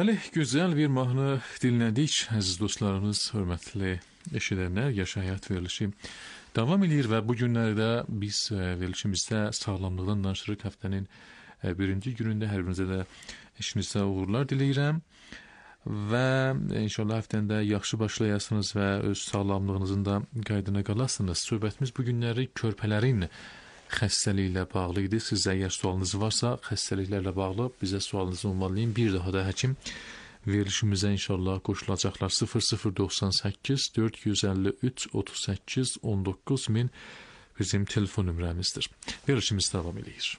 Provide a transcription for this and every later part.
Bəli, gözəl bir mahnı dinlədik, əziz dostlarımız, hörmətli eşidənlər, Yaşa Həyat verilişi davam edir və bu günlərdə biz verilişimizdə sağlamlıqdan danışırıq. Həftənin birinci günündə hər birinizə də işinizdə uğurlar diləyirəm və inşallah həftəndə yaxşı başlayasınız və öz sağlamlığınızın da qaydına qalasınız. Söhbətimiz bu günləri körpələrin xəstəliklə bağlı idi. Sizə əgər sualınız varsa, xəstəliklərlə bağlı bizə sualınızı ünvanlayın. Bir daha da həkim verilişimizə inşallah qoşulacaqlar. 0098 453 38 19 min bizim telefon nömrəmizdir. Verilişimiz davam edir.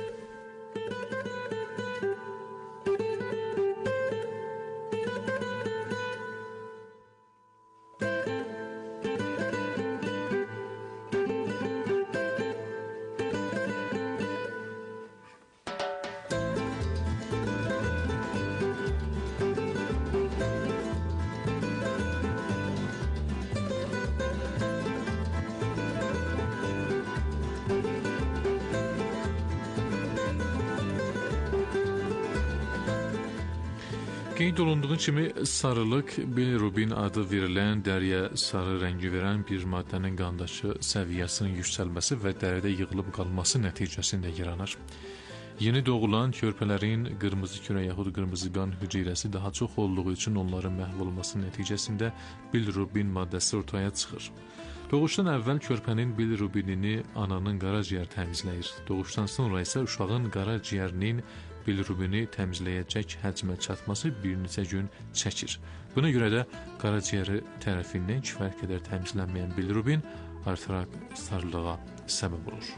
Qeyd olunduğu kimi sarılıq bilirubin adı verilən dəriyə sarı rəngi verən bir maddənin qandakı səviyyəsinin yüksəlməsi və dəridə yığılıb qalması nəticəsində yaranır. Yeni doğulan körpələrin qırmızı kürə yaxud qırmızı qan hüceyrəsi daha çox olduğu üçün onların məhv olması nəticəsində bilirubin maddəsi ortaya çıxır. Doğuşdan əvvəl körpənin bilirubinini ananın qaraciyər təmizləyir. Doğuşdan sonra isə uşağın qaraciyərinin bilirubini təmizləyəcək həcmə çatması bir neçə gün çəkir. Buna görə də qaraciyəri tərəfindən kifayət qədər təmizlənməyən bilirubin artaraq sarılığa səbəb olur.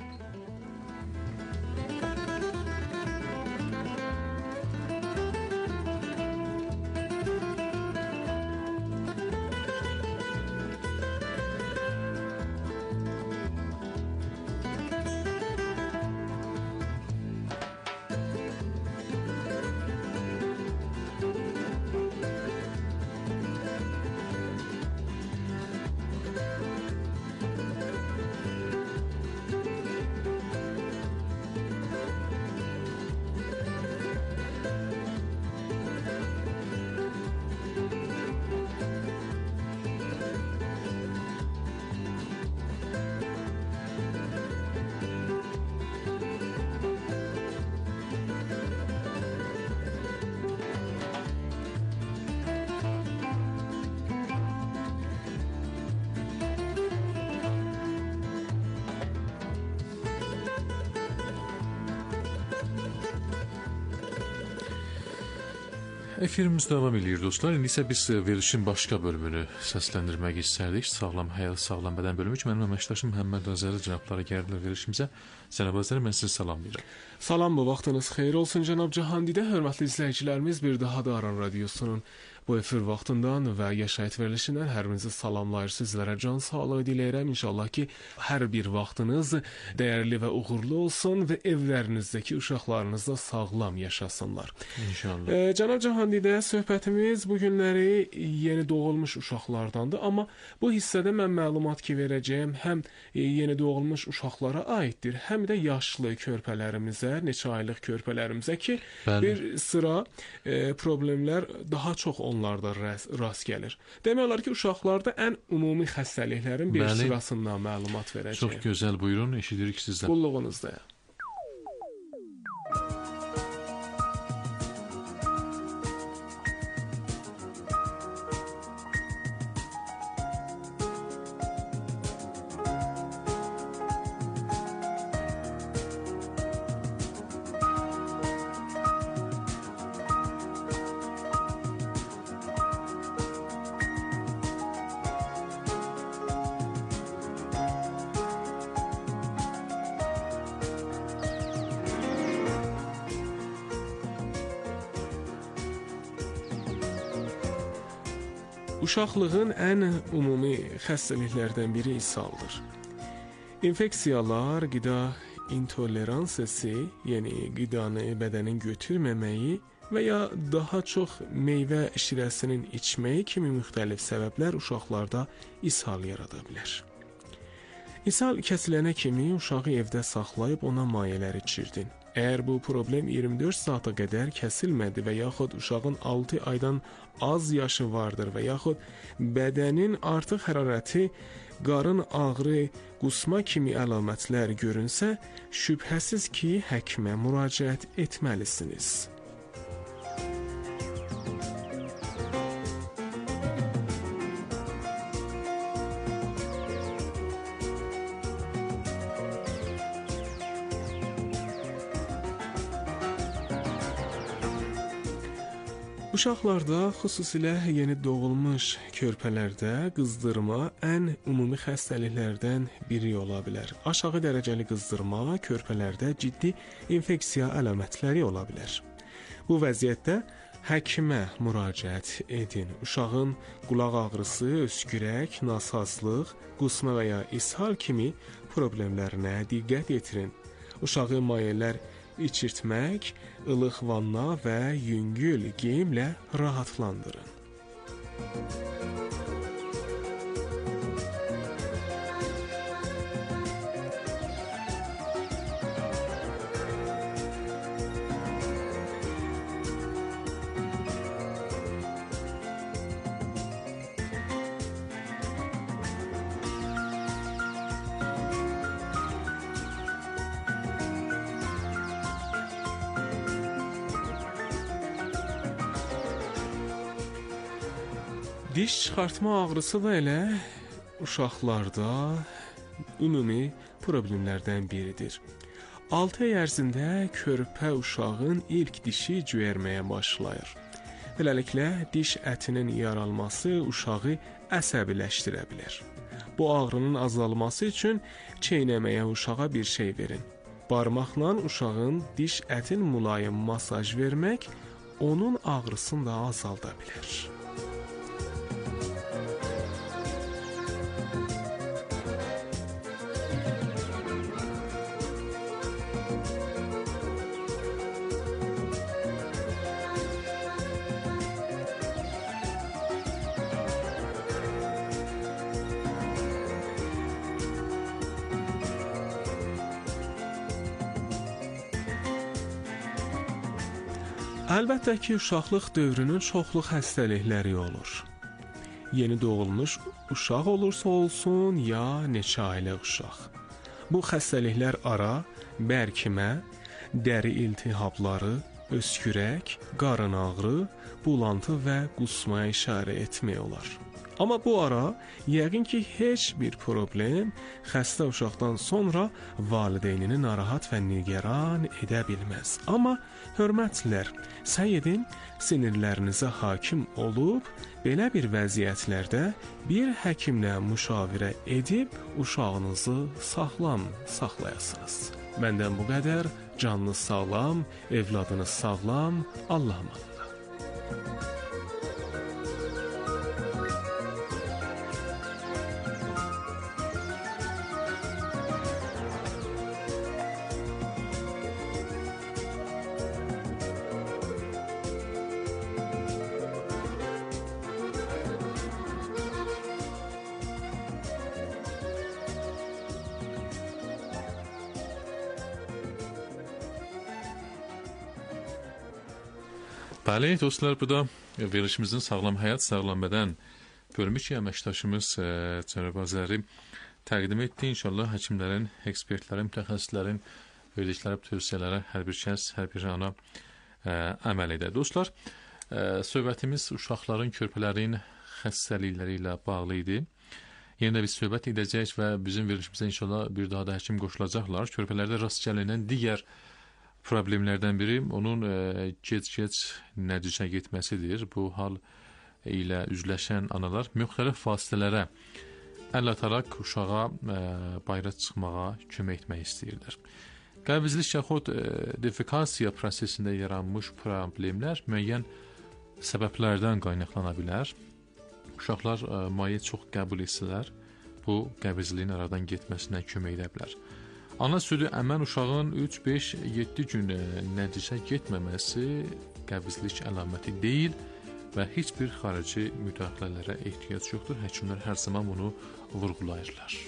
Efirimiz davam edir dostlar. İndi isə biz verilişin başqa bölümünü səsləndirmək istərdik. Sağlam həyat, sağlam bədən bölümü ki, mənim əməkdaşım Məhəmməd Azəri cənabları gəldilər verilişimizə. Cənab Azəri, mən sizi salamlayıram. Salam, bu vaxtınız xeyir olsun cənab Cahandidə. Hörmətli izləyicilərimiz, bir daha da Aran Radiosunun bu efir vaxtından və yaşayət verilişindən hər birinizi salamlayır. Sizlərə can sağlığı diləyirəm. İnşallah ki, hər bir vaxtınız dəyərli və uğurlu olsun və evlərinizdəki uşaqlarınız da sağlam yaşasınlar. İnşallah. Cənab Cahandidə, söhbətimiz bu günləri yeni doğulmuş uşaqlardandır. Amma bu hissədə mən məlumat ki verəcəyim həm yeni doğulmuş uşaqlara aiddir, həm də yaşlı körpələrimizə, neçə aylıq körpələrimizə ki, bir sıra problemlər daha çox onlarda rast gəlir. Demək olar ki, uşaqlarda ən ümumi xəstəliklərin bir sırasından məlumat verəcəyim. Çox gözəl, buyurun, eşidirik sizdən. Qulluğunuzdayım. Uşaqlığın ən ümumi xəstəliklərdən biri ishaldır. İnfeksiyalar, qida intoleransiyası, yəni qidanı bədənin götürməməyi və ya daha çox meyvə şirəsinin içməyi kimi müxtəlif səbəblər uşaqlarda ishal yarada bilər. İshal kəsilənə kimi uşağı evdə saxlayıb ona mayələr içirdin. Əgər bu problem 24 saata qədər kəsilmədi və yaxud uşağın 6 aydan az yaşı vardır və yaxud bədənin artıq hərarəti, qarın ağrı, qusma kimi əlamətlər görünsə, şübhəsiz ki, həkimə müraciət etməlisiniz. Uşaqlarda, xüsusilə yeni doğulmuş körpələrdə qızdırma ən ümumi xəstəliklərdən biri ola bilər. Aşağı dərəcəli qızdırma körpələrdə ciddi infeksiya əlamətləri ola bilər. Bu vəziyyətdə həkimə müraciət edin. Uşağın qulaq ağrısı, öskürək, nasazlıq, qusma və ya ishal kimi problemlərinə diqqət yetirin. Uşağı mayələr içirtmək, ılıq vanna və yüngül geyimlə rahatlandırın. Diş çıxartma ağrısı da elə uşaqlarda ümumi problemlərdən biridir. 6 ay ərzində körpə uşağın ilk dişi cöyərməyə başlayır. Beləliklə, diş ətinin yaralması uşağı əsəbiləşdirə bilər. Bu ağrının azalması üçün çeynəməyə uşağa bir şey verin. Barmaqla uşağın diş ətin mülayim masaj vermək onun ağrısını da azalda bilər. Əlbəttə ki, uşaqlıq dövrünün çoxlu xəstəlikləri olur. Yeni doğulmuş uşaq olursa olsun, ya neçə aylıq uşaq. Bu xəstəliklər ara, bərkimə, dəri iltihabları, öskürək, qarın ağrı, bulantı və qusmaya işarə etmək olar. Amma bu ara yəqin ki, heç bir problem xəstə uşaqdan sonra valideynini narahat və nigaran edə bilməz. Amma hörmətlilər, səy edin, sinirlərinizə hakim olub, belə bir vəziyyətlərdə bir həkimlə müşavirə edib uşağınızı sağlam saxlayasınız. Məndən bu qədər, canınız sağlam, evladınız sağlam, Allah'a emanet. Bəli, dostlar, bu da verilişimizin sağlam həyat, sağlam bədən bölümü ki, əməkdaşımız Cənab Azəri təqdim etdi. İnşallah həkimlərin, ekspertlərin, mütəxəssislərin verdikləri tövsiyələrə hər bir kəs, hər bir ana əməl edə. Dostlar, söhbətimiz uşaqların, körpələrin xəstəlikləri ilə bağlı idi. Yenə də biz söhbət edəcək və bizim verilişimizə inşallah bir daha da həkim qoşulacaqlar. Körpələrdə rast gəlinən digər problemlərdən biri onun gec-gec nəticə getməsidir. Bu hal ilə üzləşən analar müxtəlif vasitələrə əl ataraq uşağa bayıra çıxmağa kömək etmək istəyirlər. Qəbizlik yaxud defekasiya prosesində yaranmış problemlər müəyyən səbəblərdən qaynaqlana bilər. Uşaqlar maye çox qəbul etsələr, bu qəbizliyin aradan getməsinə kömək edə bilər. Ana südü əmən uşağın 3, 5, 7 gün nəticə getməməsi qəbizlik əlaməti deyil və heç bir xarici müdaxilələrə ehtiyac yoxdur. Həkimlər hər zaman bunu vurğulayırlar.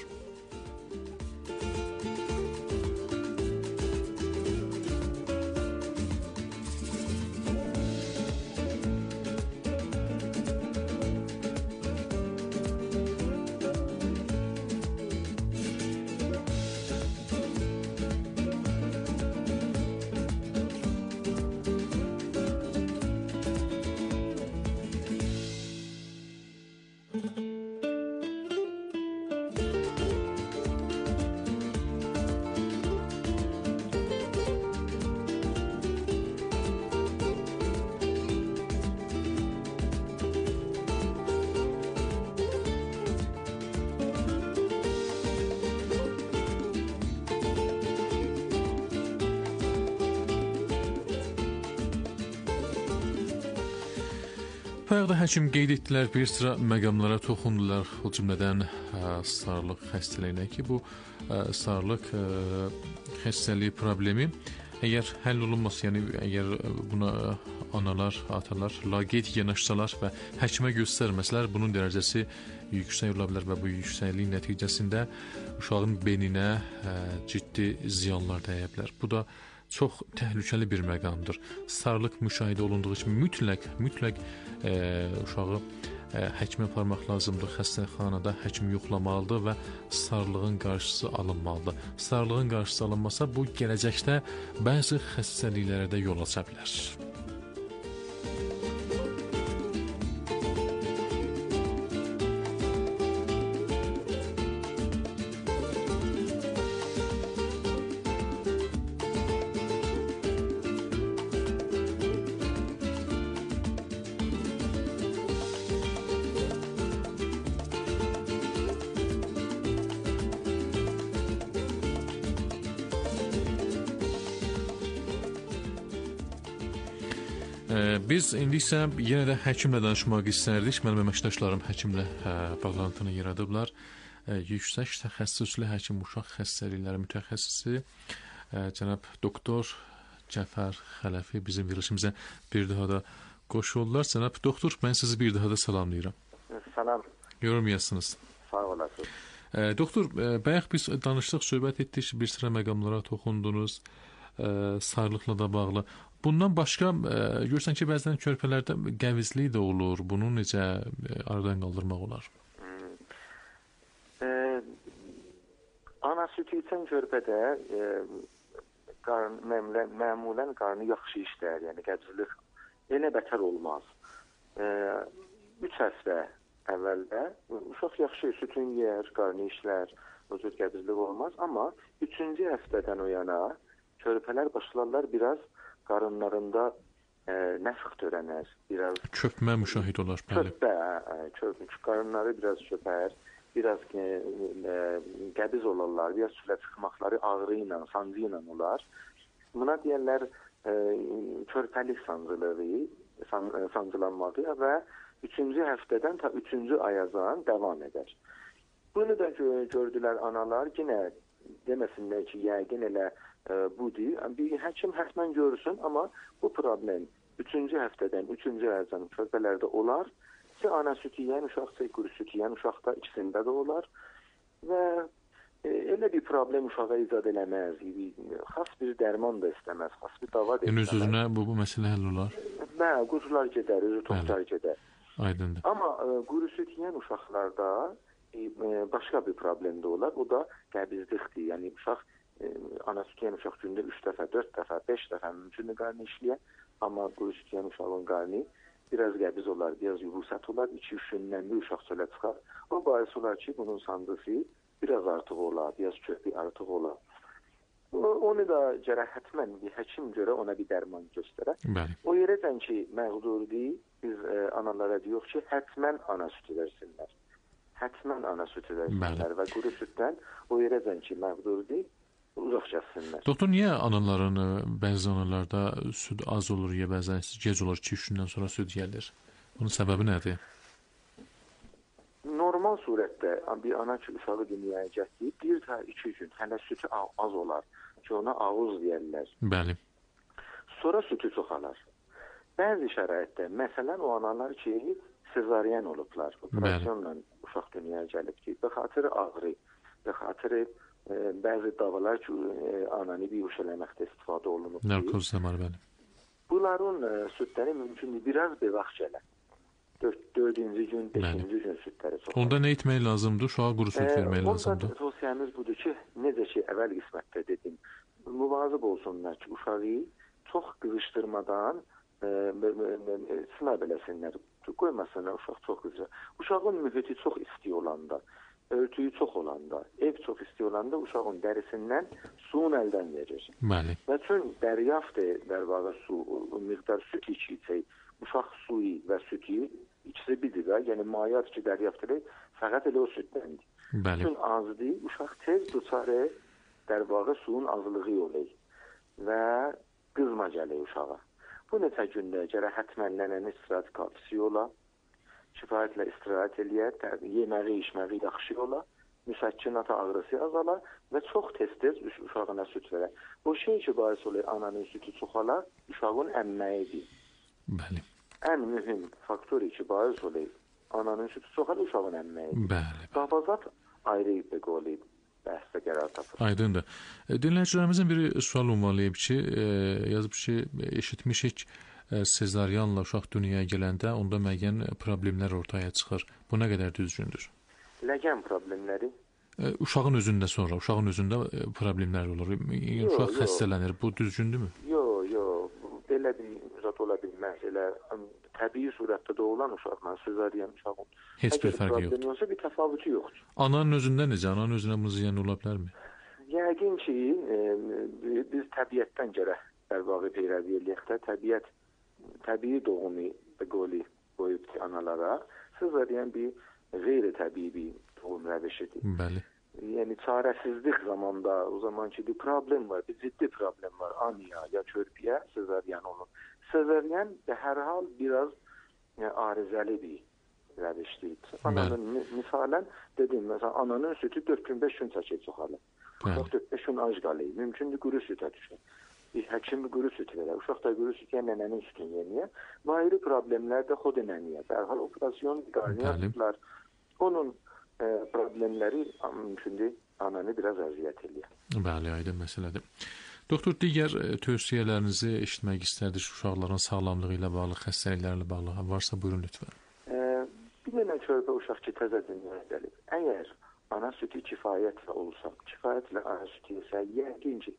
Bayaqda həkim qeyd etdilər, bir sıra məqamlara toxundular, o cümlədən sarılıq xəstəliyinə ki, bu sarılıq xəstəliyi problemi əgər həll olunmasa, yəni əgər buna analar, atalar laqeyd yanaşsalar və həkimə göstərməsələr, bunun dərəcəsi yüksək ola bilər və bu yüksəkliyin nəticəsində uşağın beyninə ciddi ziyanlar dəyə bilər. Bu da çox təhlükəli bir məqamdır. Sarılıq müşahidə olunduğu üçün mütləq uşağı həkimə aparmaq lazımdır. Xəstəxanada həkim yoxlamalıdır və sarılığın qarşısı alınmalıdır. Sarılığın qarşısı alınmasa, bu gələcəkdə bəzi xəstəliklərə də yol aça bilər. Biz indi isə yenə də həkimlə danışmaq istərdik. Mənim əməkdaşlarım həkimlə bağlantını yaradıblar. Yüksək təxəssüslü həkim, uşaq xəstəlikləri mütəxəssisi cənab doktor Cəfər Xələfi bizim verilişimizə bir daha da qoşuldular. Cənab doktor, mən sizi bir daha da salamlayıram. Salam. Yorulmayasınız. Sağ olasınız. Doktor, bayaq biz danışdıq, söhbət etdik, bir sıra məqamlara toxundunuz, sarılıqla da bağlı. Bundan başqa, görürsən ki, bəzən körpələrdə qəvizlik də olur. Bunu necə aradan qaldırmaq olar? Ana sütü içən körpədə məmulən qarnı yaxşı işləyər, yəni qəbizlik elə bətər olmaz. 3 həftə əvvəldə uşaq yaxşı sütün yer, qarnı işlər, o cür qəbizlik olmaz. Amma 3-cü həftədən o yana körpələr başlarlar biraz qarınlarında nəfx törənər, biraz köpmə müşahid olar. Qarınları biraz köpər, biraz qəbiz olarlar, biraz sülə çıxmaqları ağrı ilə, sancı ilə olar. Buna deyərlər körpəlik sancılanmağı və 3-cü həftədən ta 3-cü ayacan davam edər. Bunu da gördülər analar, yenə deməsinlər ki, yəqin elə budur. Bir həkim həttən görsün, amma bu problem 3-cü həftədən 3-cü ayacan körpələrdə olar. Ana sütü yeyən uşaqsa, quru sütü yeyən uşaqda ikisində də olar və elə bir problem uşağa icad eləməz. Xas bir dərman da istəməz, xas bir dava da istəməz. Öz-özünə bu məsələ həll olar? Qurular gedər, özü toplar gedər. Aydındır. Amma quru süt yeyən uşaqlarda başqa bir problem də olar. O da qəbizlikdir. Yəni uşaq ana süt yeyən uşaq gündə 3 dəfə, 4 dəfə, 5 dəfə mümkündür qarnı işləyər. Amma quru süt yeyən uşağın qarnı biraz qəbiz olar, biraz yuvusat olar, 2-3 gündən bir uşaq çölə çıxar. O bahis olar ki, bunun sancısı biraz artıq olar, biraz köpü artıq olar. Onu da cərahətmən bir həkim görə ona bir dərman göstərər. Bəli. O yerəcən ki, məğdurdur, biz analara deyirik ki, hətmən ana sütü versinlər. Hətmən ana sütü versinlər və quru sütdən o yerəcən ki, məğdurdur, uzaq gəlsinlər. Doktor, niyə analların, bəzi anallarda süd az olur, ya bəzən gec olur, 2-3 gündən sonra süd gəlir? Bunun səbəbi nədir? Normal surətdə bir ana ki, uşağı dünyaya gətirir, 1-2 gün hələ sütü az olar ki, ona ağuz deyərlər. Bəli. Sonra sütü çoxalar. Bəzi şəraitdə, məsələn, o analar ki, sezaryen olublar, operasyonla uşaq dünyaya gəlib ki, bəxatırı ağrı, bəxatırı bəzi davalar ki, ananı bir eləməkdə istifadə olunub. Narkoz da var, bəli. Bunların sütləri mümkündür, biraz bir vaxt gələr. 4-cü gün, 5-ci gün sütləri çox. Onda nə etmək lazımdır? Uşağa quru süt vermək lazımdır. Onda tövsiyəmiz budur ki, necə ki, əvvəl qismətdə dedim, müvazib olsunlar ki, uşağı çox qızışdırmadan sınaq eləsinlər. qoymasınlar, uşaq çox qızır. Uşağın mühiti çox isti olanda, örtüyü çox olanda, ev çox isti olanda uşağın dərisindən suyun əldən verir. Bəli. Və üçün dəryafdır, dərvaqa su, miqdar süt içsək, uşaq suyu və sütü ikisi birdir və, yəni mayat ki, dəryafdır, fəqət elə o sütdəndir. Bəli. Bütün azdır, uşaq tez duçarı dərvaqa suyun azlığı olur və qızma gəlir uşağa. Bu neçə gündə gərək həttəmən nənənin istirahət kafisi ola, kifayətlə istirahət eləyər, yeməği, içməği yaxşı ola, müsəkkinata ağrısı azala və çox tez-tez uşağına süt verər. Bu şey ki, bahis olur, ananın sütü çoxalar, uşağın əmməyidir. Bəli. Ən mühüm faktor ki, bahis olur, ananın sütü çoxalar, uşağın əmməyidir. Bəli. Qafazat ayrı bir bəhsdə qərar tapır. Aydındır. Dinləyicilərimizin biri sual ünvanlayıb ki, yazıb ki, eşitmişik sezaryanla uşaq dünyaya gələndə onda müəyyən problemlər ortaya çıxır. Bu nə qədər düzgündür? Ləyən problemləri? Uşağın özündə sonra, uşağın özündə problemlər olur. Uşaq xəstələnir. Bu düzgündürmü? Yox. Belə bir zat ola bilməz. Elə təbii surətdə doğulan uşaqla sezaryan uşağın heç bir fərqi yoxdur. Yoxsa bir təfavütü yoxdur. Ananın özündə necə? Ananın özünə bu ziyan ola bilərmi? Yəqin ki, biz təbiətdən gərək dərvağı peyrəvi eləyək də, təbii doğumu qoli qoyubdur analara. Sezaryan bir qeyri-təbii bir doğum rəvişidir. Bəli. Yəni çarəsizlik zamanda, o zaman ki, bir problem var, bir ciddi problem var, aniya ya körpüyə sezaryan olur. Sezaryan hər hal biraz arızəli bir rəvişdir. Misalən, dedim, məsələn, ananın sütü 4 gün, 5 gün çəkir çoxalır. Uşaq 4-5 gün ac qalır, mümkündür quru sütə düşür. Bir həkim quru süt verər, uşaq da quru süt yəni nənənin sütünü yeniyə. Və ayrı problemlər də xod nənəyə. Dərhal operasyon, qarniyatlar, onun problemləri mümkündür ananı biraz əziyyət eləyir. Bəli, aydın məsələdir. Doktor, digər tövsiyələrinizi eşitmək istərdik uşaqların sağlamlığı ilə bağlı, xəstəliklərlə bağlı. Varsa buyurun lütfən. Bir dənə körpə uşaq ki, təzə dünyaya gəlib. Əgər ana sütü kifayətlə olsa, kifayətlə ana sütü isə, yəqin ki,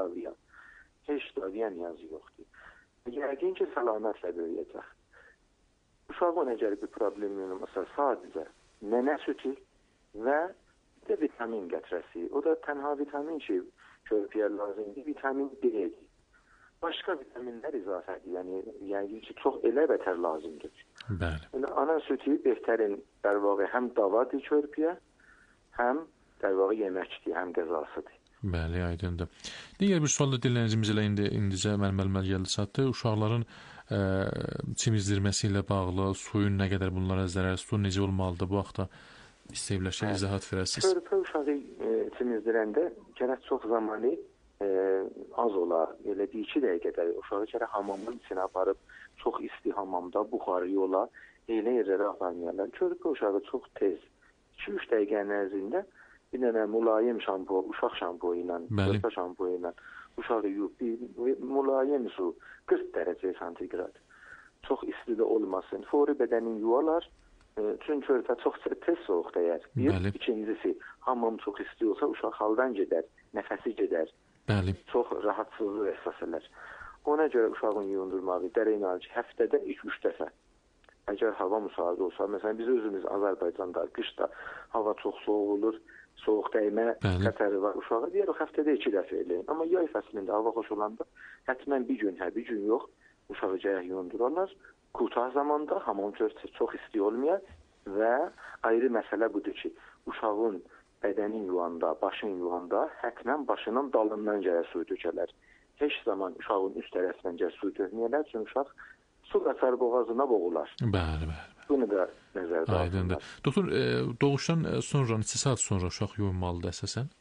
heç daviyan yazı yoxdur. Yəqin ki, səlamətlə böyüyəcək. Uşağın əgər bir problemi olmasa, sadəcə nənə sütü və də vitamin gətirəsi. O da tənha vitamin ki, körpəyə lazımdır, vitamin D-dir. Başqa vitaminlər izafədir, yəni yəqin ki, çox elə bətər lazımdır. Bəli. Yəni, ana sütü behtərin dərvağı həm davadır körpəyə, həm dərvağı yeməkdir, həm qəzasıdır. Bəli, aydındır. Digər bir sual da dinləyicimiz ilə indicə məlumat gəldi çatdı. Uşaqların çimizdirməsi ilə bağlı, suyun nə qədər bunlara zərər, su necə olmalıdır bu vaxtda istəyibləşə izahat verəsiniz? Körpə uşağı çimizdirəndə gərək çox zamanı az ola, elə 1-2 dəqiqədə uşağı gərək hamamın içinə aparıb, çox isti hamamda, buxarı ola, elə yerlərə aparmayarlar. Körpə uşağı çox tez, 2-3 dəqiqənin ərzində bir dənə mülayim şampo, uşaq şampo ilə, körpə şampo ilə uşağı yuyub, mülayim su, 40 dərəcə santigrad. Çox isti də olmasın. Fori bədənin yuvalar, çünki körpə çox tez soğuq dəyər. İkincisi, hamam çox isti olsa uşaq haldan gedər, nəfəsi gedər. Bəli. Çox rahatsızlıq əsas elər. Ona görə uşağın yuyundurmağı dərəyinə ki, həftədə 2-3 dəfə. Əgər hava müsaade olsa, məsələn, biz özümüz Azərbaycanda qışda hava çox soğuk olur, soğuk dəymə xətəri var uşağa, deyər o həftədə 2 dəfə eləyin. Amma yay fəslində hava xoş olanda həttəmən bir gün yox, uşağı gərək yuyundurarlar. Qurtar zamanda hamam çox isti olmayar və ayrı məsələ budur ki, uşağın bədənin yuvanda, başın yuvanda həttəmən başının dalından gərək su dökələr. Heç zaman uşağın üst tərəfindən gərək su dökməyələr, çünki uşaq su qaçar boğazına boğular. Bəli. Bunu da nəzərdə alınır. Aydındır. Doktor, doğuşdan sonra, neçə saat sonra uşaq yuyunmalıdır əsasən?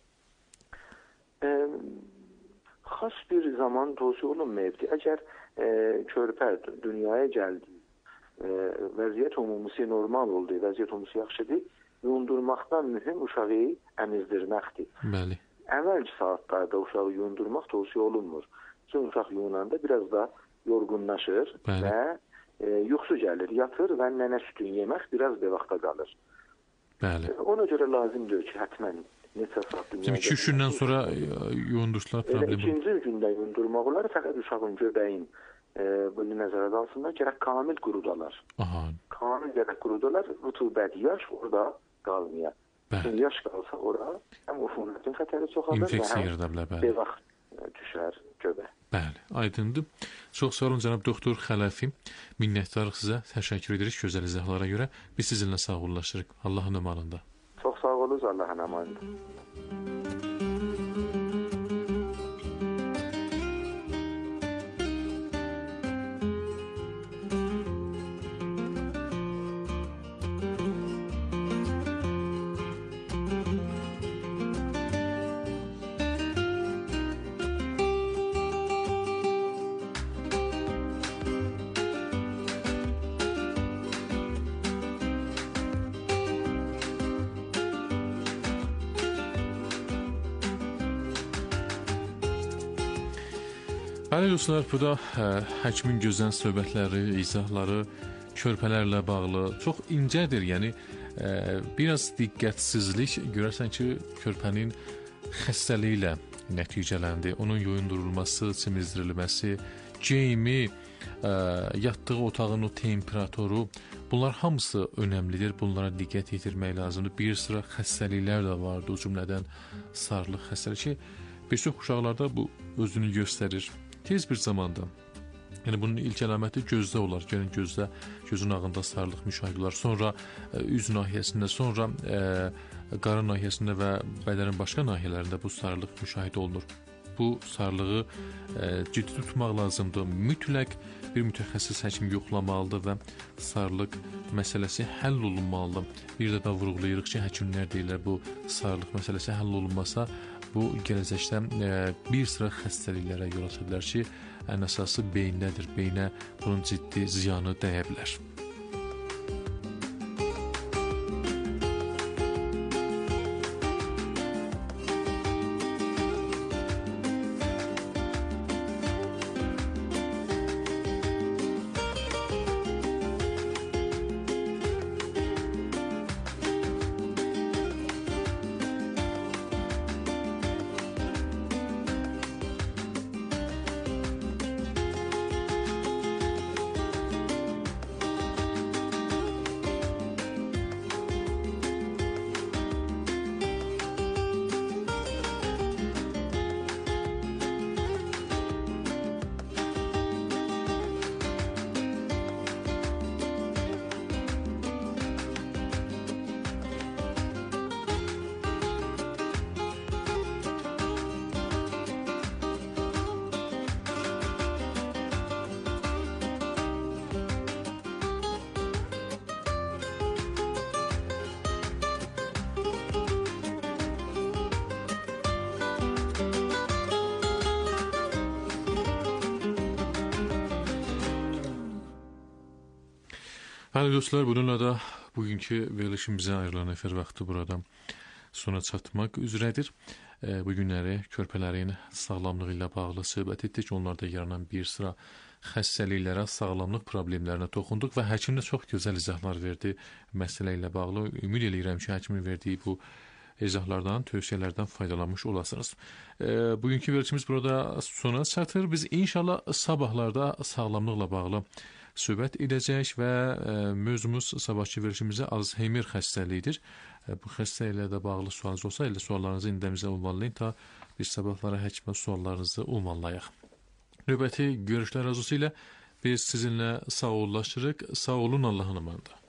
Xas bir zaman tövsiyə olunmayıbdır. Əgər körpə dünyaya gəldi, vəziyyət umumisi normal oldu, vəziyyət umumisi yaxşıdır, yuyundurmaqdan mühüm uşağı əmizdirməkdir. Bəli. Əvvəlki saatlarda uşağı yuyundurmaq tövsiyə olunmur. Çünki uşaq yuyunanda biraz da yorğunlaşır və yuxusu gəlir, yatır və nənə sütünü yemək biraz bir vaxta qalır. Bəli. Ona görə lazımdır ki, həttəmən neçə saat dünyaya 2-3 gündən sonra yuyundursalar problem olur. İkinci gündə yuyundurmaq olar, fəqət uşağın göbəyin bunu nəzərə alsınlar, gərək kamil qurudalar. Aha. Kamil gərək qurudalar, rütubət, yaş orada qalmaya. Çünki yaş qalsa ora həm ufunetin xətəri çoxalır və həm bir vaxt düşər göbə. Bəli, aydındır. Çox sağ olun cənab doktor Xələfi. Minnətdarıq sizə. Təşəkkür edirik gözəl izahlara görə. Biz sizinlə sağollaşırıq. Allahın əmanında. Çox sağ olunuz, Allahın əmanında. Bəli dostlar, bu da həkimin gözəl söhbətləri, izahları, körpələrlə bağlı çox incədir. Yəni biraz diqqətsizlik görərsən ki, körpənin xəstəliyi ilə nəticələndi. Onun yuyundurulması, çimizdirilməsi, geyimi, yatdığı otağın o temperatoru, bunlar hamısı önəmlidir. Bunlara diqqət yetirmək lazımdır. Bir sıra xəstəliklər də vardı, o cümlədən sarılıq xəstəliyi ki, bir çox uşaqlarda bu özünü göstərir. Tez bir zamanda, yəni bunun ilk əlaməti gözdə olar. Yəni gözün ağında sarılıq müşahidə olar. Sonra üz nahiyəsində, sonra qarın nahiyəsində və bədənin başqa nahiyələrində bu sarılıq müşahidə olunur. Bu sarılığı ciddi tutmaq lazımdır. Mütləq bir mütəxəssis həkim yoxlamalıdır və sarılıq məsələsi həll olunmalıdır. Bir də vurğulayırıq ki, həkimlər deyirlər bu sarılıq məsələsi həll olunmasa, bu gələcəkdə bir sıra xəstəliklərə yol aça bilər ki, ən əsası beyindədir. Beyinə bunun ciddi ziyanı dəyə bilər. Bəli dostlar, bununla da bugünkü verilişimizə ayrılan efir vaxtı burada sona çatmaq üzrədir. Bu günləri körpələrin sağlamlığı ilə bağlı söhbət etdik. Onlarda yaranan bir sıra xəstəliklərə, sağlamlıq problemlərinə toxunduq və həkim də çox gözəl izahlar verdi məsələ ilə bağlı. Ümid edirəm ki, həkimin verdiyi bu izahlardan, tövsiyələrdən faydalanmış olasınız. Bugünkü verilişimiz burada sona çatır. Biz inşallah sabahlarda sağlamlıqla bağlı söhbət edəcək və mövzumuz sabahki verilişimizə Alzheimer xəstəliyidir. Bu xəstəliklə də bağlı sualınız olsa, elə suallarınızı indimizə ünvanlayın ta biz sabahlara həkimə suallarınızı ünvanlayaq. Növbəti görüşlər arzusu ilə biz sizinlə sağollaşırıq. Sağ olun, Allahın əmanında.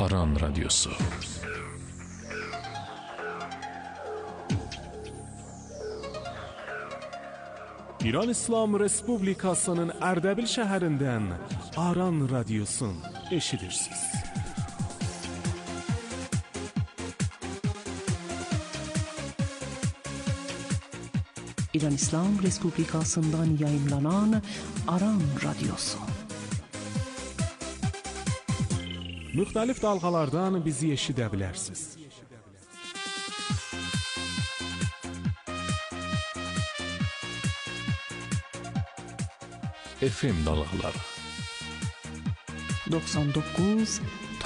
Aran Radyosu. İran İslam Respublikasının Ərdəbil şəhərindən Aran Radyosun eşidirsiniz. İran İslam Respublikasından yayınlanan Aran Radyosu. Müxtəlif dalğalardan bizi eşidə bilərsiniz. FM dalgaları 99,3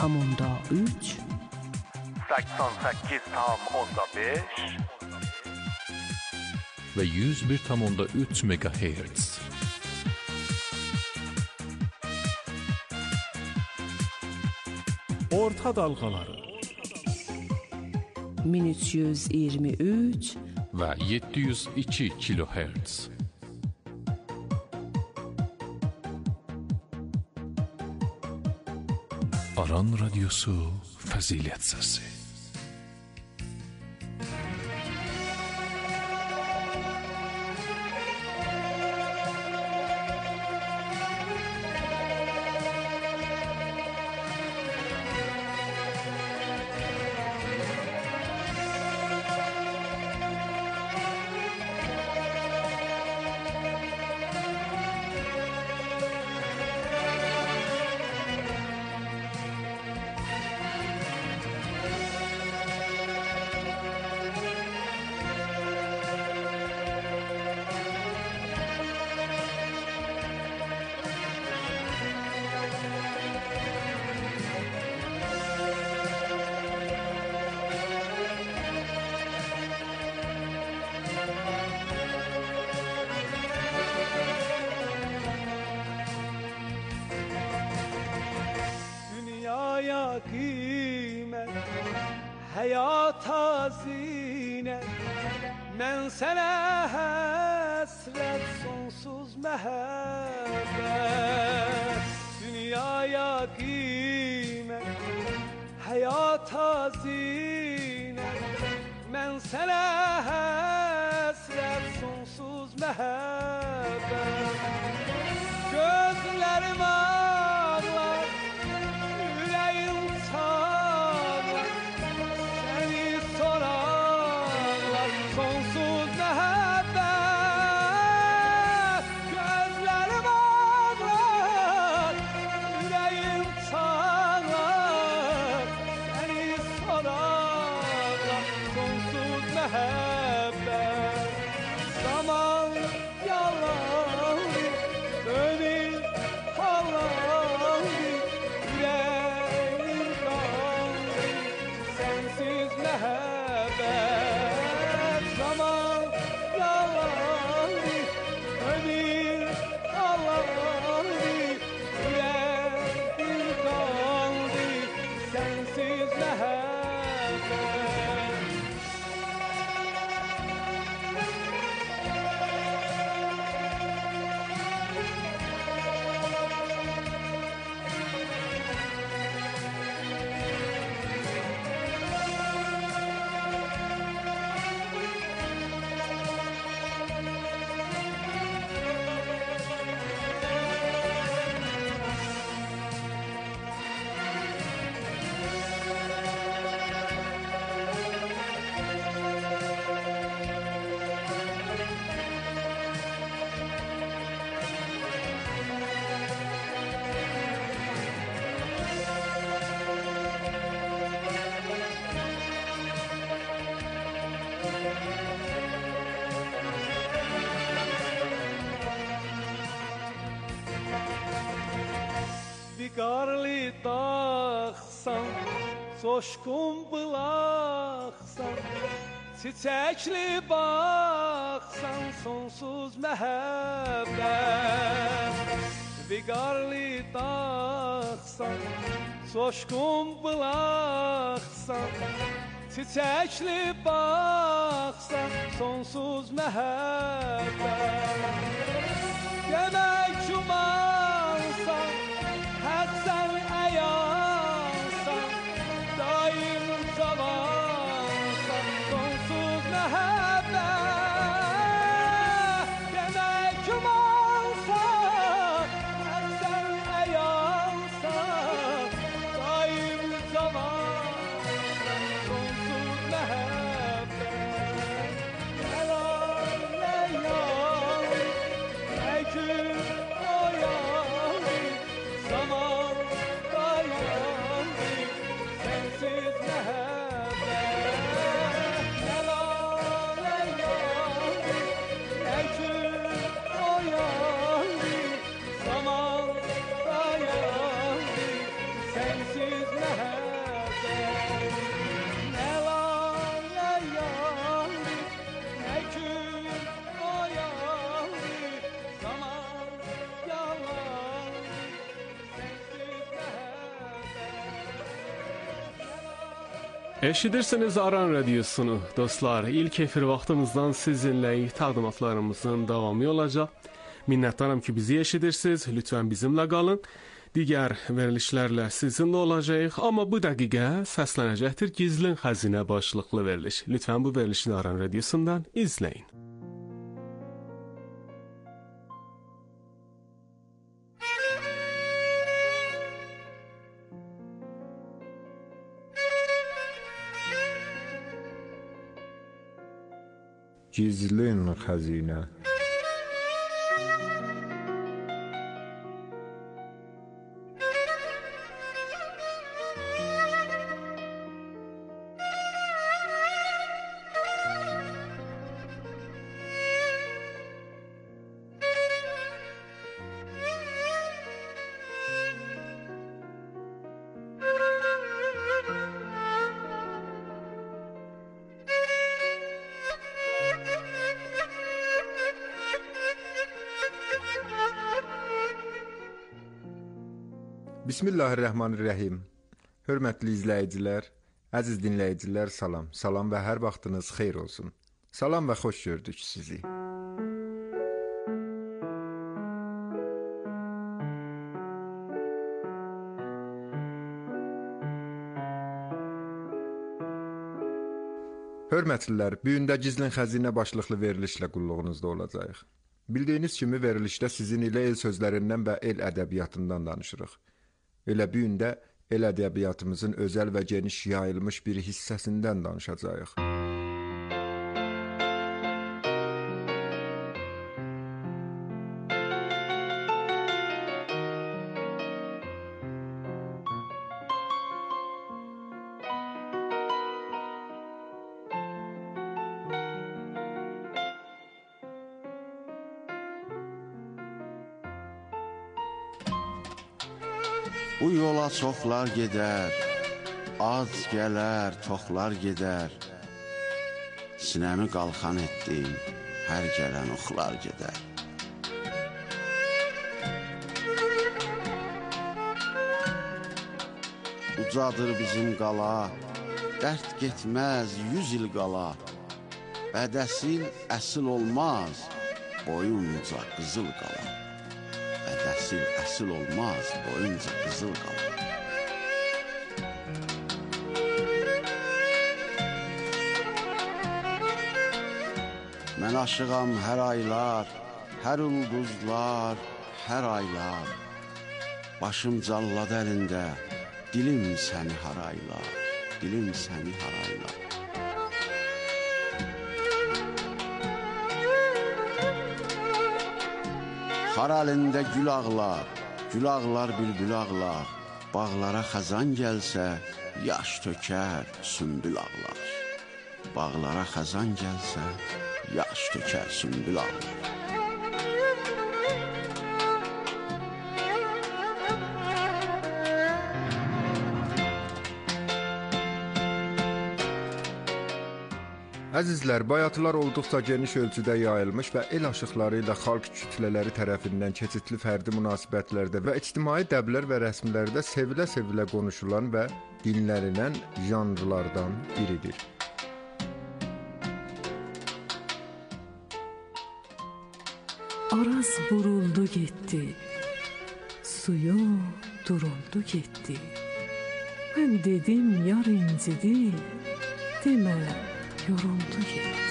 88,5 ve 101,3 MHz. Orta dalğaları 1323 ve 702 kHz. Aran Radyosu Fazilet Sesi. Hayata zinet, men sana hasret, sonsuz mehabbet. Dünyaya kıymet, hayata zinet, men sana hasret, sonsuz mehabbet. Gözlerim ağlar, yüreğim çağlar, seni sorarlar, sonsuz mehabbet. Gözlerim ağlar, yüreğim çağlar, seni sorarlar, sonsuz mehabbet. Zaman yalandı, ömür halandı, yüreğim kaldı, sensiz mehabbet. Zaman yalandı, ömür halandı, yüreğim kaldı, sensiz mehabbet. Qarlı dağsan, coşqun bulaqsan, çiçəkli baxsan, sonsuz məhəbbət. Qarlı dağsan, coşqun bulaqsan, çiçəkli baxsan, sonsuz məhəbbət. Demək cumansan, hədsən əyansan, Eşidirsiniz Aran Radyosunu dostlar. İlk efir vaxtımızdan sizinləyik, təqdimatlarımızın davamı olacaq. Minnətdaram ki, bizi eşidirsiniz. Lütfən bizimlə qalın. Digər verilişlərlə sizinlə olacağıq. Amma bu dəqiqə səslənəcəkdir Gizlin Xəzinə başlıqlı veriliş. Lütfən bu verilişi Aran Radyosundan izləyin. Gizlin xəzinə. Bismillahirrahmanirrahim. Hörmətli izləyicilər, əziz dinləyicilər, salam. Salam və hər vaxtınız xeyir olsun. Salam və xoş gördük sizi. Hörmətlilər, bu gün də Gizlin Xəzinə başlıqlı verilişlə qulluğunuzda olacağıq. Bildiyiniz kimi verilişdə sizin ilə el sözlərindən və el ədəbiyyatından danışırıq. Elə bu gün də el ədəbiyyatımızın özəl və geniş yayılmış bir hissəsindən danışacağıq. Bu yola çoxlar gedər, az gələr, toxlar gedər. Sinəmi qalxan etdim, hər gələn oxlar gedər. Ucadır bizim qala, dərd getməz 100 il qala. Bədəsil əsil olmaz, boyunca qızıl qala. Bədəsil əsil olmaz, boyunca qızıl qala. Mən aşığam hər aylar, hər ulduzlar, hər aylar. Başım callad əlində, dilim səni haraylar, dilim səni haraylar. Xar əlində gül ağlar, bülbül ağlar. Bağlara xəzan gəlsə, yaş tökər, sümbül ağlar. Bağlara xəzan gəlsə, yaş tökər, sümbül ağlar. Əzizlər, bayatılar olduqca geniş ölçüdə yayılmış və el aşıqları ilə xalq kütlələri tərəfindən keçidli fərdi münasibətlərdə və ictimai dəblər və rəsmlərdə sevilə-sevilə konuşulan və dinlənilən janrlardan biridir. Araz vuruldu getdi, suyu duruldu getdi. Mən dedim yar incidi, demə yoruldu getdi.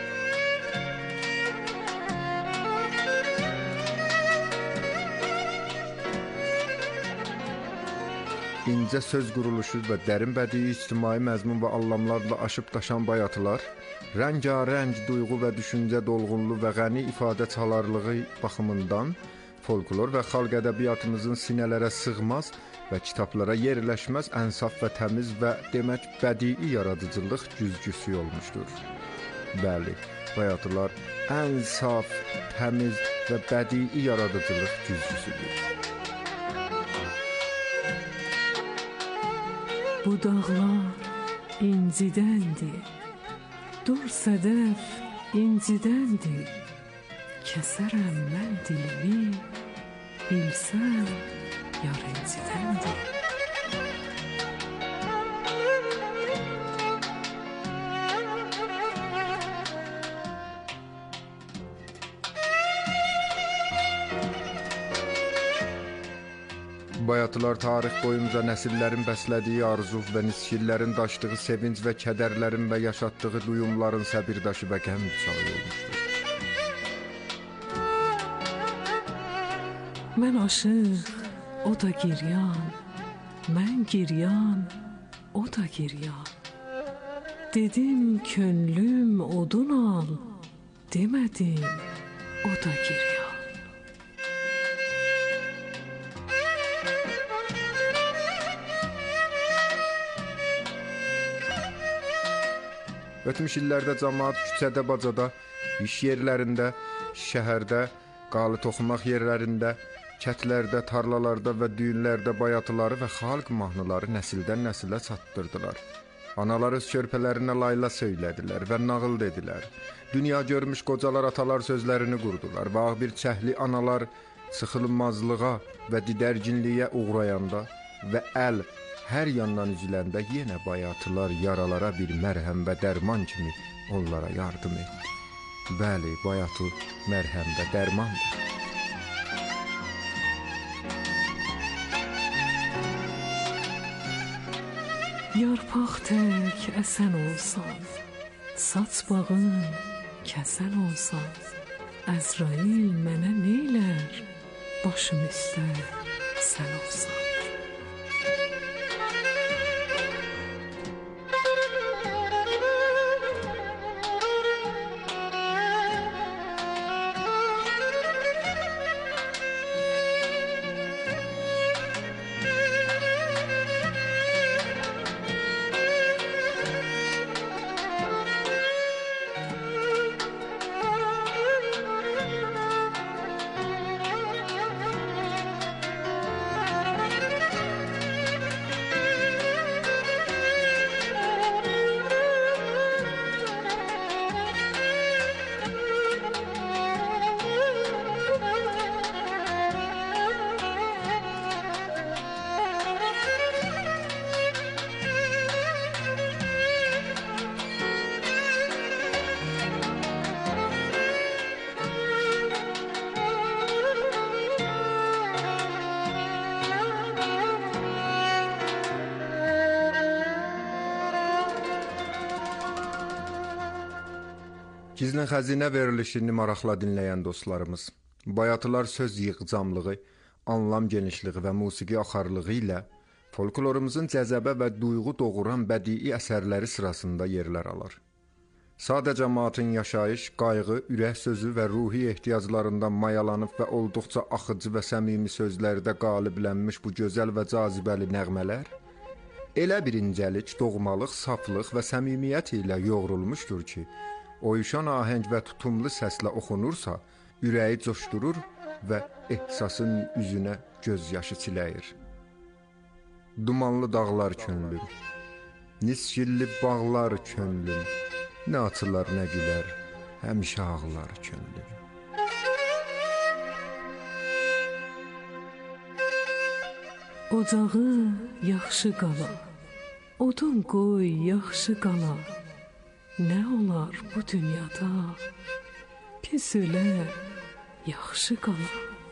İncə söz quruluşu və dərin bədii ictimai məzmun və anlamlarla aşıb daşan bayatılar, rəngarəng duyğu və düşüncə dolğunluğu və qəni ifadə çalarlığı baxımından folklor və xalq ədəbiyyatımızın sinələrə sığmaz və kitablara yerləşməz ənsaf və təmiz və demək bədii yaradıcılıq güzgüsü olmuşdur. Bəli, bayatılar ən saf, təmiz və bədii yaradıcılıq güzgüsüdür. Bu dağlar incidəndir, dur sədəf incidəndir. Kəsərəm mən dilimi, bilsəm yar incidəndir. Bayatılar tarix boyunca nəsillərin bəslədiyi arzu və nisçillərin daşıdığı sevinç və kədərlərin və yaşatdığı duyumların səbirdaşı və qəm bıçağı olmuşdur. Mən aşıq, o da giryan, mən giryan, o da giryan. Dedim könlüm odun al, demədim, o da giryan. Ötmüş illərdə cəmaət küçədə, bacada, iş yerlərində, şəhərdə, qalı toxumaq yerlərində, kətlərdə, tarlalarda və düyünlərdə bayatıları və xalq mahnıları nəsildən nəsilə çatdırdılar. Analar öz körpələrinə layla söylədilər və nağıl dedilər. Dünya görmüş qocalar atalar sözlərini qurdular və ağ bir çəhli analar sıxılmazlığa və didərginliyə uğrayanda və əl hər yandan üzüləndə yenə bayatılar yaralara bir mərhəm və dərman kimi onlara yardım etdi. Bəli, bayatı mərhəm və dərmandır. Yarpaq tək əsən olsan, saç bağın kəsən olsan, Əzrail mənə neylər, başım üstə sən olsan. Gizlin xəzinə verilişini maraqla dinləyən dostlarımız, bayatılar söz yığcamlığı, anlam genişliyi və musiqi axarlığı ilə folklorumuzun cəzəbə və duyğu doğuran bədii əsərləri sırasında yerlər alır. Sadə cəmaatın yaşayış, qayğı, ürək sözü və ruhi ehtiyaclarından mayalanıb və olduqca axıcı və səmimi sözlərdə qaliblənmiş bu gözəl və cazibəli nəğmələr elə bir incəlik, doğmalıq, saflıq və səmimiyyət ilə yoğrulmuşdur ki, oyuşan ahəng və tutumlu səslə oxunursa, ürəyi coşdurur və ehsasın üzünə göz yaşı çiləyir. Dumanlı dağlar könlüm, nisgilli bağlar könlüm, nə açılar, nə gülər, həmişə ağlar könlüm. Ocağı yaxşı qala, odun qoy yaxşı qala. Nə olar bu dünyada, pis ölə, yaxşı qala.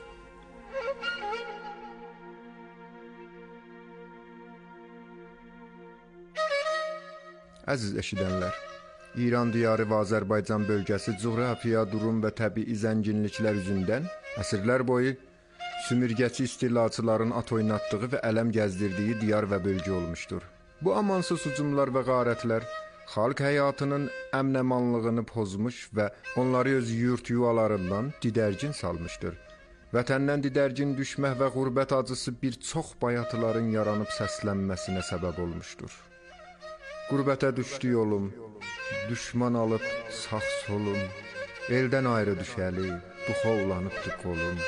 Əziz eşidənlər, İran diyarı və Azərbaycan bölgəsi coğrafiya, durum və təbii zənginliklər üzündən əsrlər boyu sümürgəçi istilaçıların at oynatdığı və ələm gəzdirdiyi diyar və bölgə olmuşdur. Bu amansız hücumlar və qarətlər xalq həyatının əmnəmanlığını pozmuş və onları öz yurt yuvalarından didərgin salmışdır. Vətəndən didərgin düşmək və qürbət acısı bir çox bayatıların yaranıb səslənməsinə səbəb olmuşdur. Qürbətə düşdü yolum, düşman alıb sağ solum, eldən ayrı düşəli, duxa ulanıbdı qolum.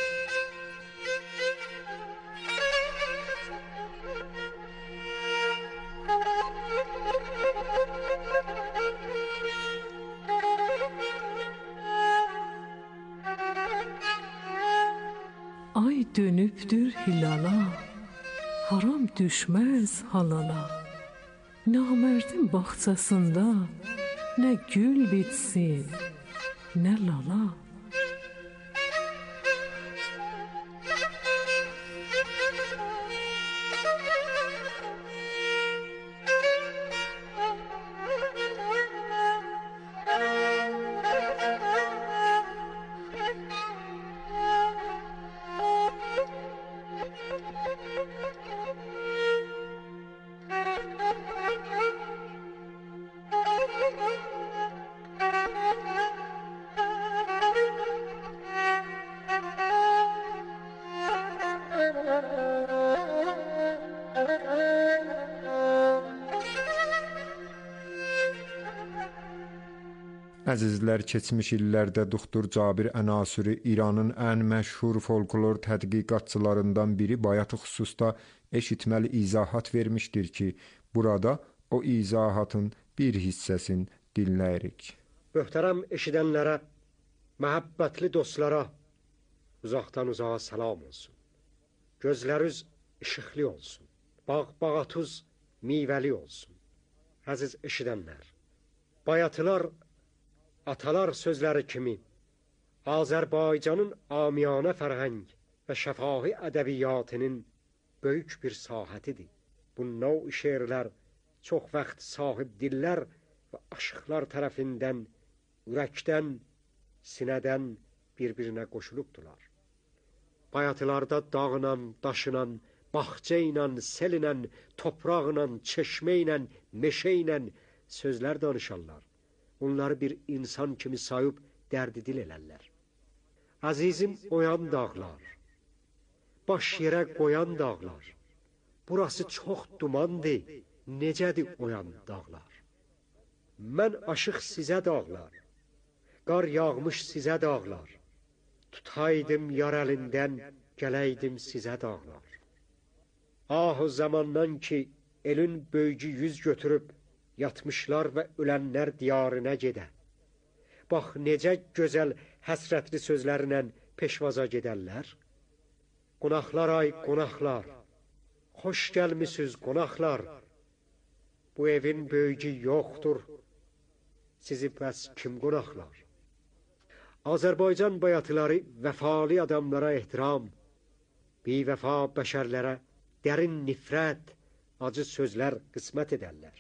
Ay dönübdür hilala, haram düşməz halala. Namərdin bağçasında nə gül bitsin, nə lala. Əzizlər, keçmiş illərdə Doktor Cabir Ənasiri İranın ən məşhur folklor tədqiqatçılarından biri bayatı xüsusda eşitməli izahat vermişdir ki, burada o izahatın bir hissəsini dinləyirik. Möhtərəm eşidənlərə, məhəbbətli dostlara uzaqdan uzağa salam olsun. Gözləriniz işıqlı olsun. Bağ-bağatuz meyvəli olsun. Əziz eşidənlər, bayatılar atalar sözləri kimi Azərbaycanın amiyanə fərhəng və şəfahi ədəbiyyatının böyük bir sahətidir. Bu növ şeirlər çox vaxt sahib dillər və aşıqlar tərəfindən, ürəkdən, sinədən bir-birinə qoşulubdular. Bayatılarda dağla, daşla, bağça ilə, sel ilə, topraqla, çeşmə ilə, meşə ilə sözlər danışarlar. Onları bir insan kimi sayıb dərdi dil elərlər. Əzizim oyan dağlar, baş yerə qoyan dağlar, burası çox dumandır, necədir oyan dağlar? Mən aşıq sizə dağlar, qar yağmış sizə dağlar, tutaydım yar əlindən, gələydim sizə dağlar. Ah o zamandan ki, elin böyücü yüz götürüb, yatmışlar və ölənlər diyarına gedə. Bax, necə gözəl həsrətli sözlərlə peşvaza gedərlər. Qonaqlar ay qonaqlar, xoş gəlmisiniz qonaqlar. Bu evin böyücü yoxdur, sizi bəs kim qonaqlar? Azərbaycan bayatıları vəfalı adamlara ehtiram, bivəfa bəşərlərə dərin nifrət, acı sözlər qismət edərlər.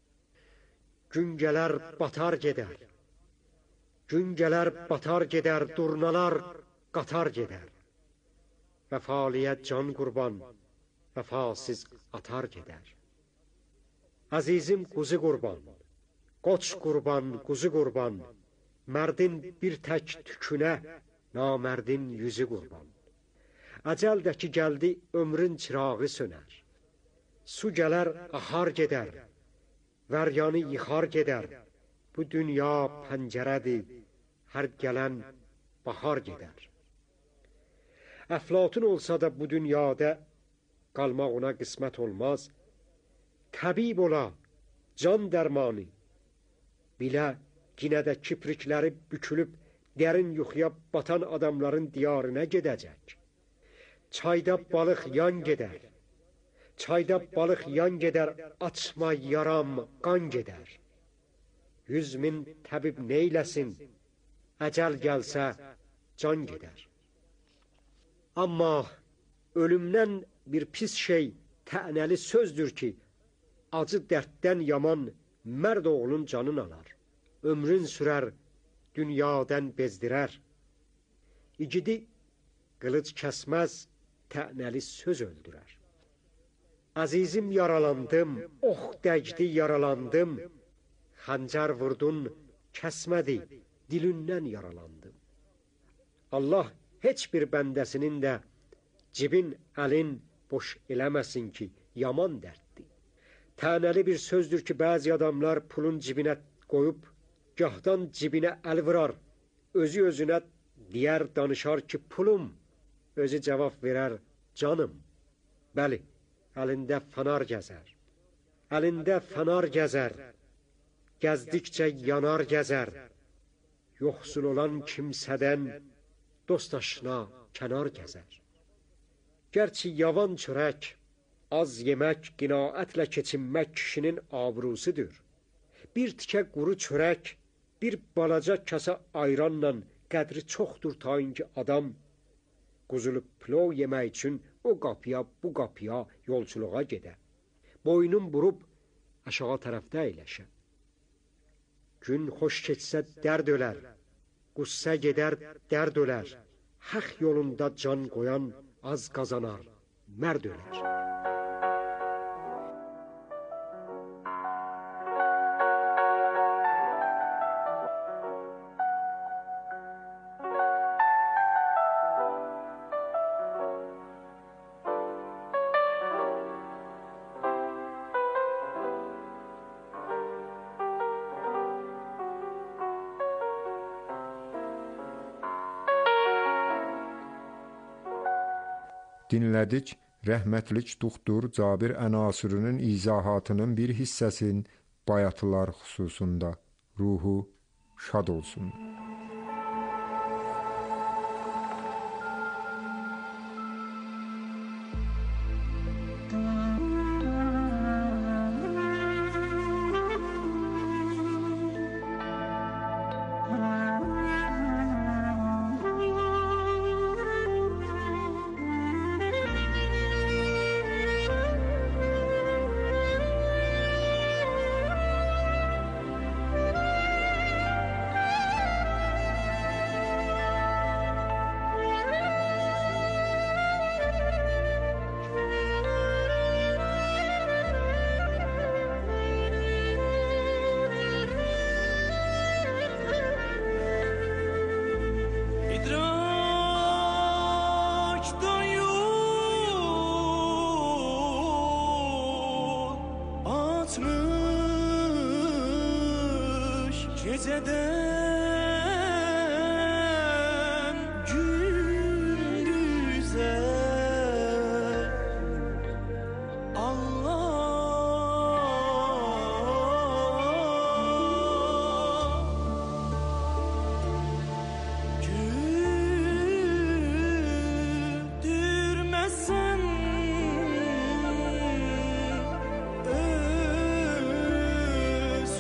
Gün gələr, batar gedər. Gün gələr, batar gedər, durnalar qatar gedər. Vəfalıya can qurban, vəfasız atar gedər. Əzizim quzu qurban, qoç qurban, quzu qurban, mərdin bir tək tükünə, namərdin yüzü qurban. Əcəl də ki gəldi, ömrün çırağı sönər. Su gələr, axar gedər. Vəryanı yıxar gedər, bu dünya pəncərədir, hər gələn bahar gedər. Əflatun olsa da bu dünyada, qalmaq ona qismət olmaz, təbib ola, can dərmanı, bilə, yenə də kiprikləri bükülüb, dərin yuxuya batan adamların diyarına gedəcək. Çayda balıq yan gedər. Çayda balıq yan gedər, açma yaram, qan gedər. 100 min təbib neyləsin, əcəl gəlsə can gedər. Amma ölümdən bir pis şey, tənəli sözdür ki, acı dərddən yaman mərd oğlun canın alar. Ömrün sürər, dünyadan bezdirər. İgidi qılıc kəsməz, tənəli söz öldürər. Əzizim yaralandım, ox dəcdi yaralandım, xəncər vurdun, kəsmədi, dilindən yaralandım. Allah heç bir bəndəsinin də cibin, əlin boş eləməsin ki, yaman dərddir. Tənəli bir sözdür ki, bəzi adamlar pulun cibinə qoyub, gahdan cibinə əl vurar, özü özünə deyər, danışar ki, pulum, özü cavab verər, canım. Bəli, əlində fənar gəzər. Əlində fənar gəzər. Gəzdikcə yanar gəzər. Yoxsul olan kimsədən dost aşna kənar gəzər. Gərçi yavan çörək, az yemək, qinaətlə keçinmək kişinin abrusudur. Bir tikə quru çörək, bir balaca kasa ayranla qədri çoxdur tayin ki adam quzulu plov yemək üçün o qapıya, bu qapıya yolçuluğa gedə. Boynun burub aşağı tərəfdə əyləşə. Gün xoş keçsə dərd ölər, qussə gedər dərd ölər. Haq yolunda can qoyan az qazanar, mərd ölər. Dinlədik rəhmətlik doktor Cabir Ənasırının izahatının bir hissəsini bayatılar xüsusunda. Ruhu şad olsun. Geceden gündüze Allah güldürmesen öz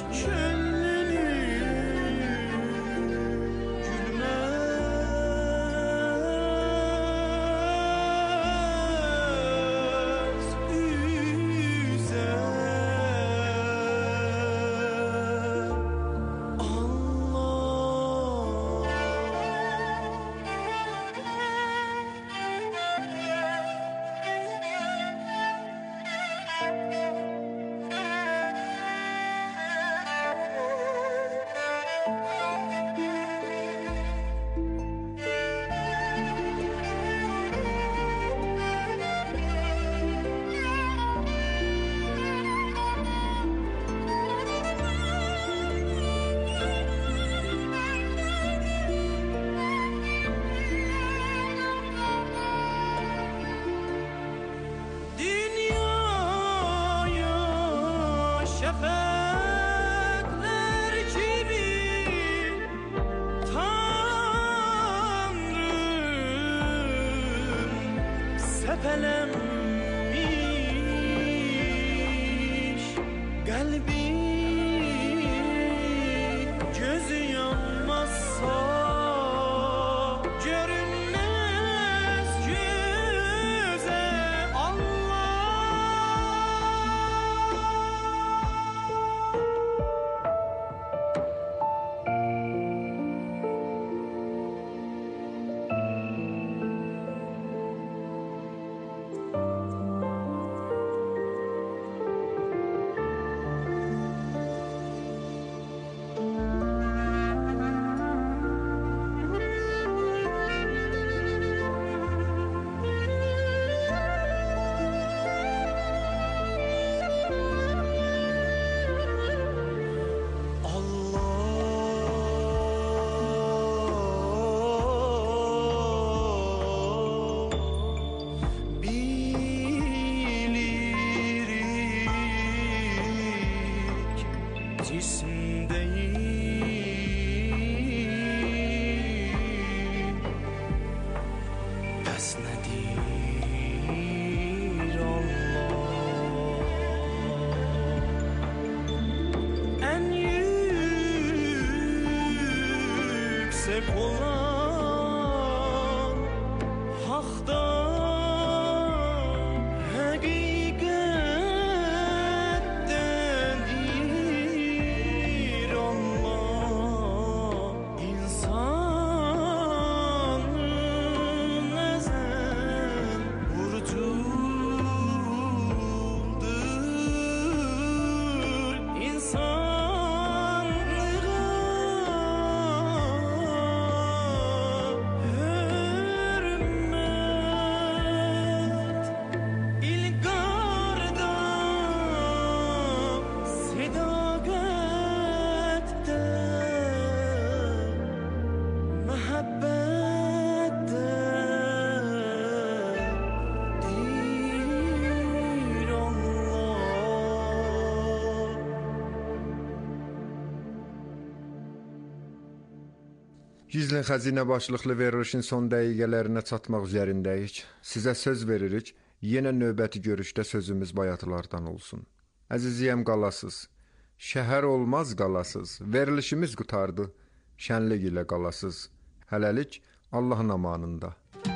sepelenmiş kalbi gözü yanmazsa görünmez göze Allah. Cisim değil, pes nedir Allah? En yüksek olan haktan Gizlin xəzinə başlıqlı verilişin son dəqiqələrinə çatmaq üzərindəyik. Sizə söz veririk, yenə növbəti görüşdə sözümüz bayatılardan olsun. Əziziyəm qalasız, şəhər olmaz qalasız, verilişimiz qutardı, şənlik ilə qalasız. Hələlik Allahın amanında.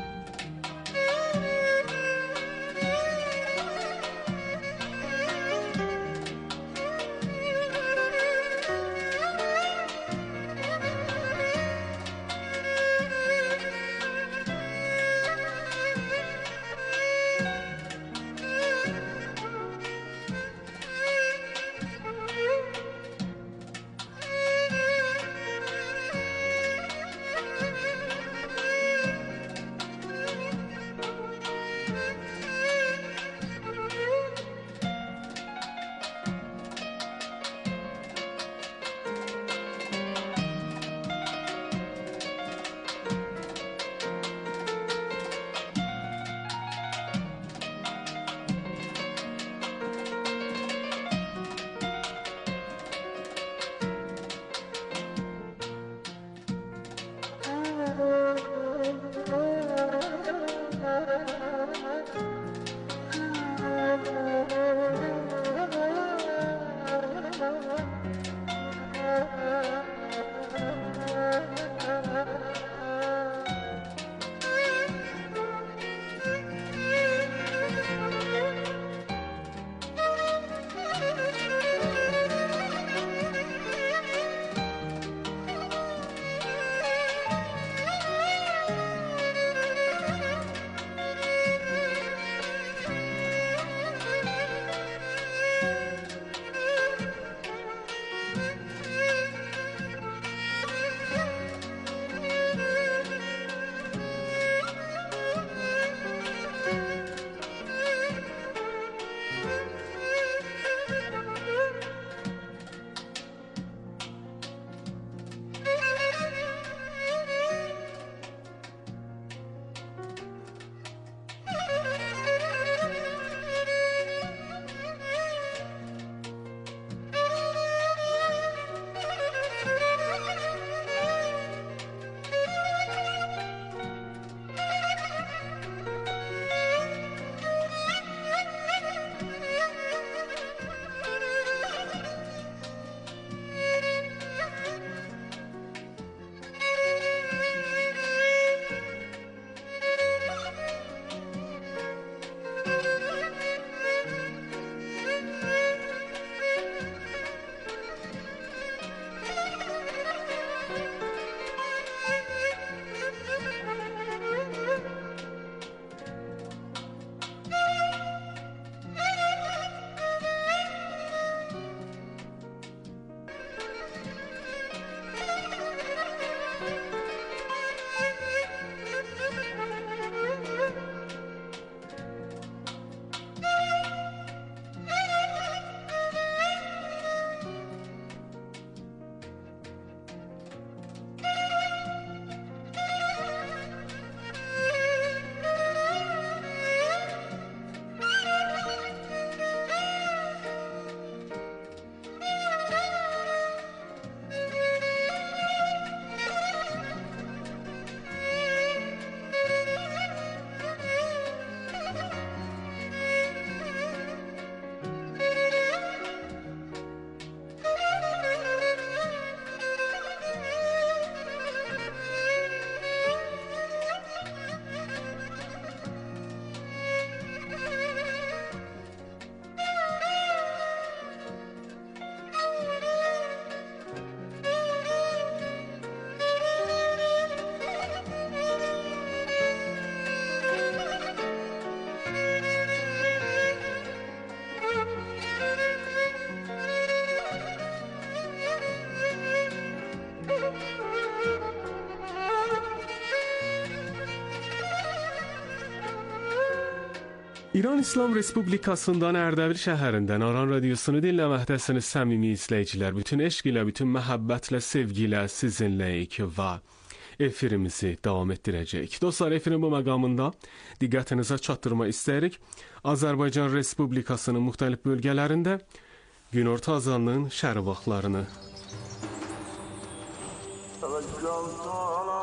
İran İslam Respublikasından Ərdəbil şəhərindən Aran radiosunu dinləməkdəsiniz səmimi izləyicilər. Bütün eşq ilə, bütün məhəbbətlə, sevgi ilə sizinləyik və efirimizi davam etdirəcəyik. Dostlar, efirin bu məqamında diqqətinizə çatdırma istəyirik. Azərbaycan Respublikasının müxtəlif bölgələrində günorta azanının şərq vaxtlarını.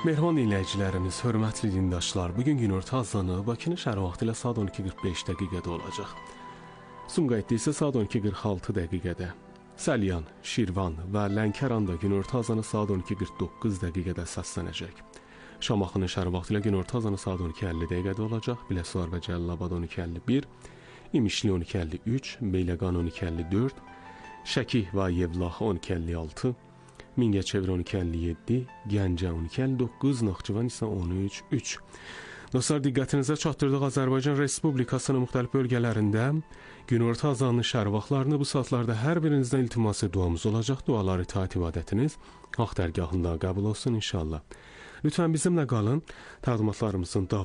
Mehriban dinləyicilərimiz, hörmətli dindaşlar, bugün günorta azanı Bakının şəhər vaxtı ilə saat 12:45 dəqiqədə olacaq. Sumqayıtda isə saat 12:46 dəqiqədə. Səlyan, Şirvan və Lənkəranda günorta azanı saat 12:49 dəqiqədə səslənəcək. Şamaxının şəhər vaxtı ilə günorta azanı saat 12:50 dəqiqədə olacaq. Biləsuvar və Cəlilabad 12:51, İmişli 12:53, Beyləqan 12:54, Şəki və Yevlax 12:56, Mingəçevir 12:57, Gəncə 12:59, Naxçıvan isə 13:3. Dostlar, diqqətinizə çatdırdıq, Azərbaycan Respublikasının müxtəlif bölgələrində günorta azanı şəhər vaxtlarında bu saatlarda hər birinizdən iltiması duamız olacaq. Dualar itaat ibadətiniz haqq dərgahında qəbul olsun inşallah. Lütfən bizimlə qalın. Təqdimatlarımızın